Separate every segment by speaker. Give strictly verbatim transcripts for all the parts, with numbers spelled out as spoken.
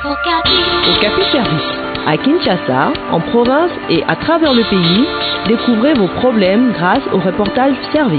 Speaker 1: Okapi Service. À Kinshasa, en province et à travers le pays, découvrez vos problèmes grâce au reportage service.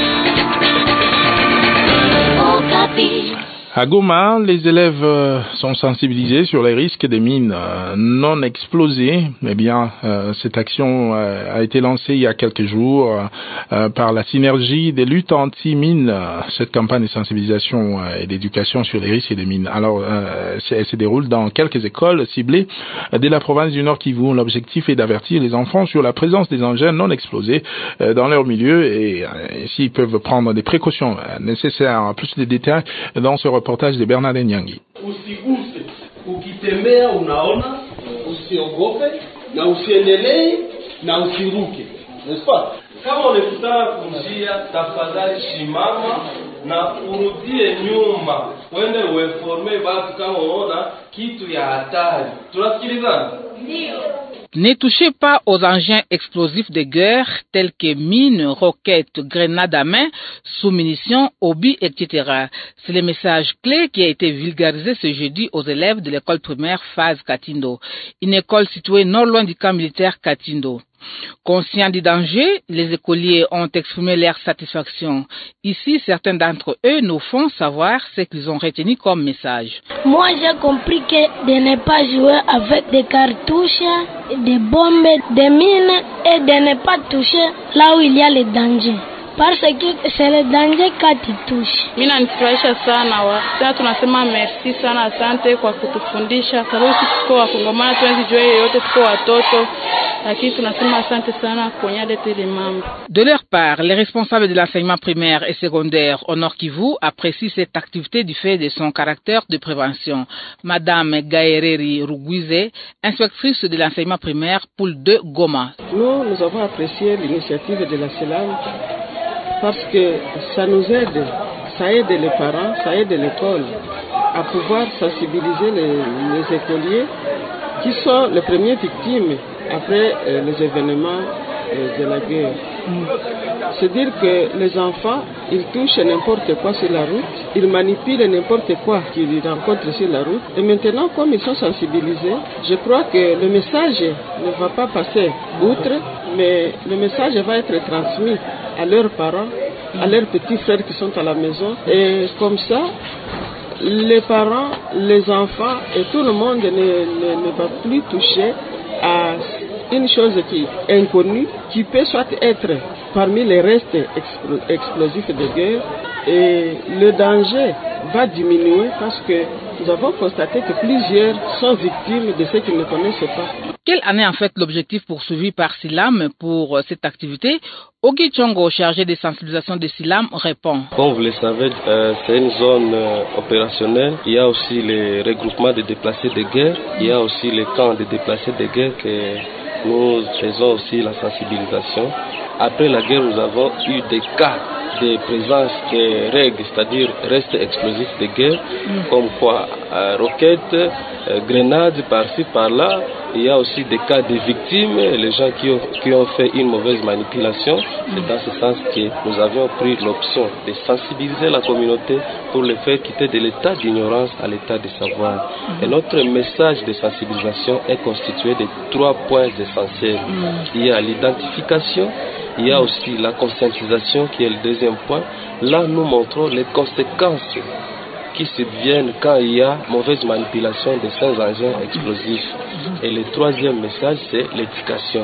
Speaker 1: Okapi.
Speaker 2: À Goma, les élèves euh, sont sensibilisés sur les risques des mines euh, non explosées. Eh bien, euh, cette action euh, a été lancée il y a quelques jours euh, par la synergie des luttes anti-mines. Cette campagne de sensibilisation euh, et d'éducation sur les risques des mines. Alors, euh, elle se déroule dans quelques écoles ciblées euh, de la province du Nord Kivu. L'objectif est d'avertir les enfants sur la présence des engins non explosés euh, dans leur milieu et euh, s'ils peuvent prendre des précautions euh, nécessaires. Plus de détails dans ce reportage reportage de Bernard Nyangi.
Speaker 3: Usiguse, ukitembea unaona, usiogope na usiendelee na usiruke. N'est-ce pas? Kama unakutana kunjia, tafadhali shimama na urudie nyuma. Wende uinforme watu kama unaona kitu ya hatari. Tunasikilizana?
Speaker 4: Ndio. Ne touchez pas aux engins explosifs de guerre tels que mines, roquettes, grenades à main, sous-munitions, obus, et cetera. C'est le message clé qui a été vulgarisé ce jeudi aux élèves de l'école primaire Phase Katindo, une école située non loin du camp militaire Katindo. Conscients du danger, les écoliers ont exprimé leur satisfaction. Ici, certains d'entre eux nous font savoir ce qu'ils ont retenu comme message.
Speaker 5: Moi, j'ai compris que de ne pas jouer avec des cartouches, des bombes, des mines et de ne pas toucher là où il y a les dangers. Parce que c'est le danger quand tu touches.
Speaker 6: Mimi nanifurahisha sana wa. Tena tunasema merci sana, asante kwa kutufundisha. Sababu sisi tuko wakongomana tunajua yote, tuko watoto. Lakini tunasema asante sana kuonyesha des mambo.
Speaker 4: De leur part, les responsables de l'enseignement primaire et secondaire au Nord Kivu apprécient cette activité du fait de son caractère de prévention. Madame Gaereri Rugwize, inspectrice de l'enseignement primaire pour de Goma.
Speaker 7: Nous, nous avons apprécié l'initiative de la CELAM parce que ça nous aide, ça aide les parents, ça aide l'école à pouvoir sensibiliser les, les écoliers qui sont les premières victimes après euh, les événements euh, de la guerre. Mm. C'est dire que les enfants, ils touchent n'importe quoi sur la route, ils manipulent n'importe quoi qu'ils rencontrent sur la route. Et maintenant, comme ils sont sensibilisés, je crois que le message ne va pas passer outre, mais le message va être transmis à leurs parents, à leurs petits frères qui sont à la maison. Et comme ça, les parents, les enfants et tout le monde ne, ne, ne va plus toucher à une chose qui est inconnue, qui peut soit être parmi les restes expl- explosifs de guerre, et le danger va diminuer parce que nous avons constaté que plusieurs sont victimes de ce qu'ils ne connaissent pas.
Speaker 4: Quel en est en fait l'objectif poursuivi par SILAM pour cette activité? Ogi Chongo, chargé de sensibilisation de SILAM, répond.
Speaker 8: Comme vous le savez, euh, c'est une zone euh, opérationnelle. Il y a aussi les regroupements de déplacés de guerre. Il y a aussi les camps de déplacés de guerre que nous faisons aussi la sensibilisation. Après la guerre, nous avons eu des cas de présence de règles, c'est-à-dire restes explosifs de guerre, mm. comme quoi euh, roquettes, euh, grenades par-ci, par-là. Il y a aussi des cas de victimes, les gens qui ont, qui ont fait une mauvaise manipulation. C'est dans ce sens que nous avions pris l'option de sensibiliser la communauté pour le faire quitter de l'état d'ignorance à l'état de savoir. Et notre message de sensibilisation est constitué de trois points essentiels. Il y a l'identification, il y a aussi la conscientisation qui est le deuxième point. Là, nous montrons les conséquences qui subviennent quand il y a mauvaise manipulation de ces engins explosifs. Et le troisième message, c'est l'éducation.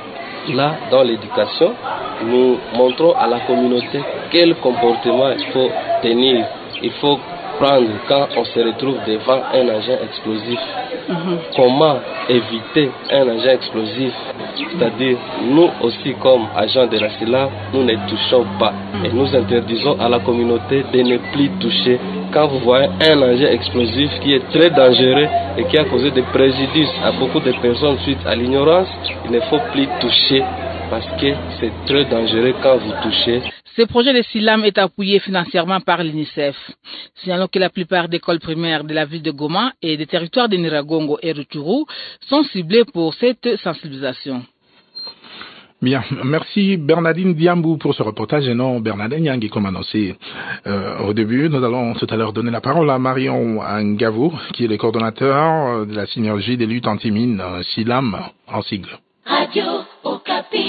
Speaker 8: Là, dans l'éducation, nous montrons à la communauté quel comportement il faut tenir, il faut prendre quand on se retrouve devant un engin explosif. Mm-hmm. Comment éviter un engin explosif? C'est-à-dire, nous aussi comme agents de la SILAM, nous ne touchons pas. Et nous interdisons à la communauté de ne plus toucher. Quand vous voyez un engin explosif qui est très dangereux et qui a causé des préjudices à beaucoup de personnes suite à l'ignorance, il ne faut plus toucher parce que c'est très dangereux quand vous touchez.
Speaker 4: Ce projet de SILAM est appuyé financièrement par l'UNICEF. Signalons que la plupart des écoles primaires de la ville de Goma et des territoires de Niragongo et Rutshuru sont ciblés pour cette sensibilisation.
Speaker 2: Bien, merci Bernardine Diambou pour ce reportage. Et non, Bernardine Yang, comme annoncé euh, au début, nous allons tout à l'heure donner la parole à Marion Ngavo, qui est le coordonnateur de la synergie des luttes anti-mines, SILAM en sigle.
Speaker 9: Radio Okapi.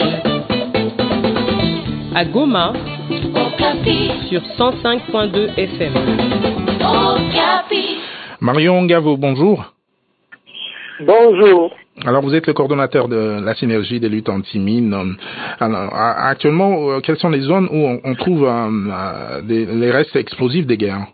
Speaker 1: À Goma,
Speaker 9: Okapi.
Speaker 1: Sur cent cinq point deux F M.
Speaker 9: Okapi.
Speaker 2: Marion Ngavo, bonjour.
Speaker 10: Bonjour.
Speaker 2: Alors, vous êtes le coordonnateur de la synergie des luttes anti-mines. Alors, actuellement, quelles sont les zones où on, on trouve euh, des, les restes explosifs des guerres?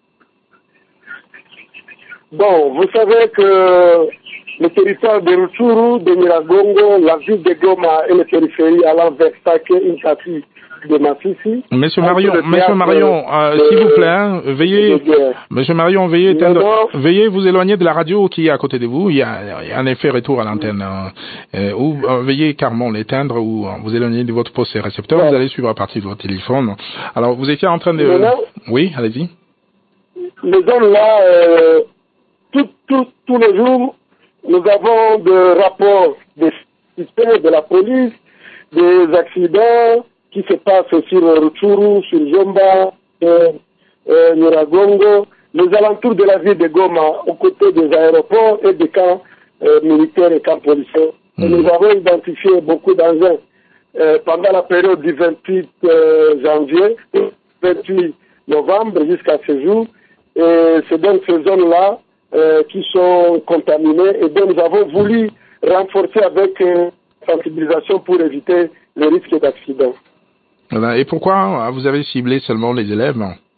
Speaker 10: Bon, vous savez que le territoire de Rutshuru, de Nyiragongo, la ville de Goma et les périphéries allant vers Sake, Inkati, de Masisi.
Speaker 2: Monsieur Marion, Monsieur Marion, euh, s'il vous plaît, hein, veuillez, Monsieur Marion, veuillez, éteindre, veuillez vous éloigner de la radio qui est à côté de vous. Il y a, il y a un effet retour à l'antenne. Euh, ou euh, veuillez carrément l'éteindre ou euh, vous éloigner de votre poste récepteur. Ouais. Vous allez suivre à partir de votre téléphone. Alors, vous étiez en train de.
Speaker 10: Maintenant,
Speaker 2: oui, allez-y.
Speaker 10: Les zones là, euh, tout, tout, tous les jours, nous avons des rapports des systèmes de la police, des accidents qui se passe sur Rutshuru, sur Jomba, euh, euh, Nyiragongo, les alentours de la ville de Goma, aux côtés des aéroports et des camps euh, militaires et camps policiers. Mmh. Et nous avons identifié beaucoup d'engins euh, pendant la période du vingt-huit euh, janvier, vingt-huit novembre jusqu'à ce jour. Et c'est donc ces zones-là euh, qui sont contaminées et donc nous avons voulu renforcer avec euh, sensibilisation pour éviter les risques d'accident.
Speaker 2: Et pourquoi vous avez ciblé seulement les élèves?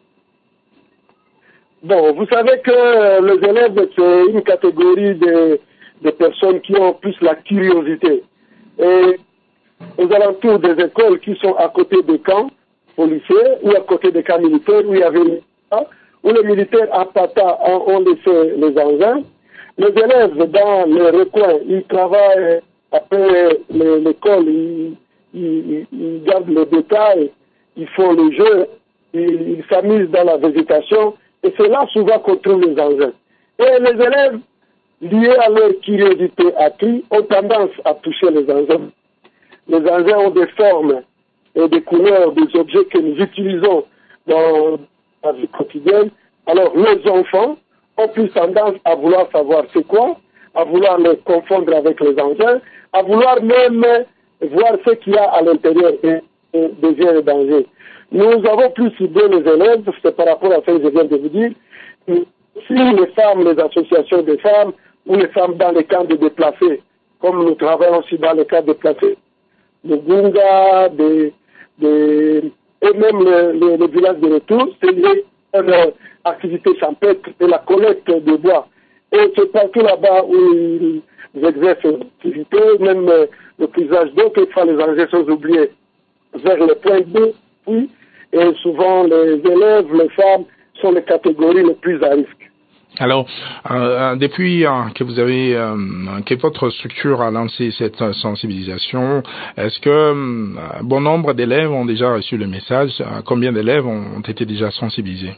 Speaker 10: Bon, vous savez que les élèves, c'est une catégorie de, de personnes qui ont plus la curiosité. Et aux alentours des écoles qui sont à côté des camps policiers ou à côté des camps militaires où il y avait où les militaires à Pata ont laissé les engins, les élèves dans les recoins, ils travaillent après l'école, ils Ils, ils gardent les détails, ils font le jeu, ils, ils s'amusent dans la végétation, et c'est là souvent qu'on trouve les engins. Et les élèves, liés à leur curiosité accrue, ont tendance à toucher les engins. Les engins ont des formes et des couleurs des objets que nous utilisons dans la vie quotidienne. Alors les enfants ont plus tendance à vouloir savoir c'est quoi, à vouloir les confondre avec les engins, à vouloir même voir ce qu'il y a à l'intérieur et, et devient le danger. Nous avons plus ciblé les élèves, c'est par rapport à ce que je viens de vous dire. Si les femmes, les associations de femmes, ou les femmes dans les camps de déplacés, comme nous travaillons aussi dans les camps de déplacés, de Gunga, de, de, et même le, le, le village de retour, c'est une activité champêtre et la collecte de bois. Et c'est partout là-bas où ils exercent une activité, même le puisage d'eau, quelquefois les engins sont oubliés vers le point d'eau, oui, et souvent les élèves, les femmes sont les catégories les plus à risque.
Speaker 2: Alors, euh, depuis euh, que vous avez, euh, que votre structure a lancé cette sensibilisation, est-ce que euh, bon nombre d'élèves ont déjà reçu le message? Combien d'élèves ont été déjà sensibilisés?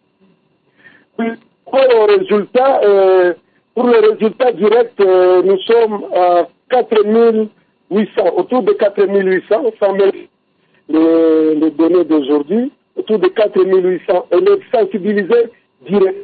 Speaker 10: Oui, pour le résultat, euh, pour le résultat direct, euh, nous sommes à quatre mille huit cents, autour de quatre mille huit cents, sans mettre les, les données d'aujourd'hui, autour de quatre mille huit cents élèves sensibilisés direct.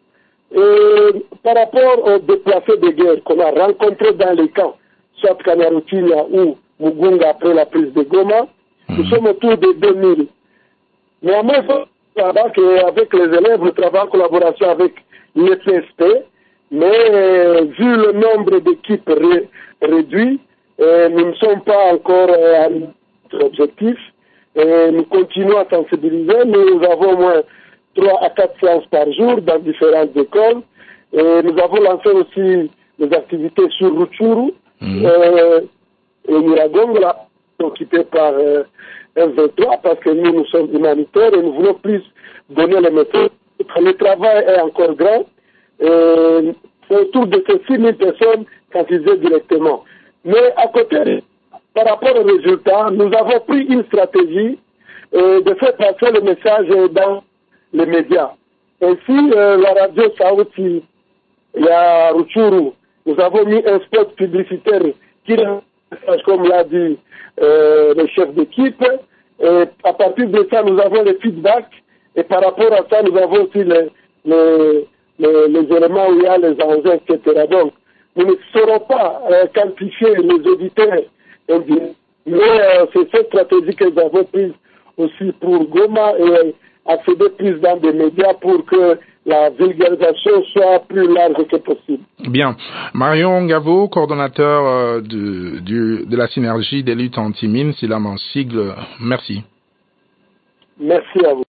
Speaker 10: Et par rapport aux déplacés de guerre qu'on a rencontrés dans les camps, soit Kanyaruchinya ou Mugunga après la prise de Goma, mmh. nous sommes autour de deux mille. Néanmoins, il faut savoir qu'avec les élèves, nous travaillons en collaboration avec l'E P S P, mais euh, vu le nombre d'équipes ré, réduit, euh, nous ne sommes pas encore euh, à notre objectif. Et nous continuons à sensibiliser. Nous avons au moins trois à quatre séances par jour dans différentes écoles. Et nous avons lancé aussi des activités sur Rutshuru mmh. euh, et Nyiragongo, là, occupé par euh, F vingt-trois, parce que nous, nous sommes humanitaires et nous voulons plus donner les méthodes. Le travail est encore grand. Et c'est autour de ces six mille personnes sensibilisées directement. Mais à côté, par rapport aux résultats, nous avons pris une stratégie euh, de faire passer le message dans les médias. Ainsi, euh, la radio Saouti, il y a Rutshuru, nous avons mis un spot publicitaire qui comme l'a dit euh, le chef d'équipe. Et à partir de ça, nous avons les feedbacks. Et par rapport à ça, nous avons aussi les, les, les, les éléments où il y a les engins, et cetera. Donc, nous ne saurons pas euh, quantifier les auditeurs indiens. Mais euh, c'est cette stratégie que nous avons prise aussi pour Goma et accéder plus dans des médias pour que la vulgarisation soit plus large que possible.
Speaker 2: Bien. Marion Ngavo, coordonnateur euh, de, du, de la synergie des luttes anti-mines, Silam en sigle. Merci.
Speaker 10: Merci à vous.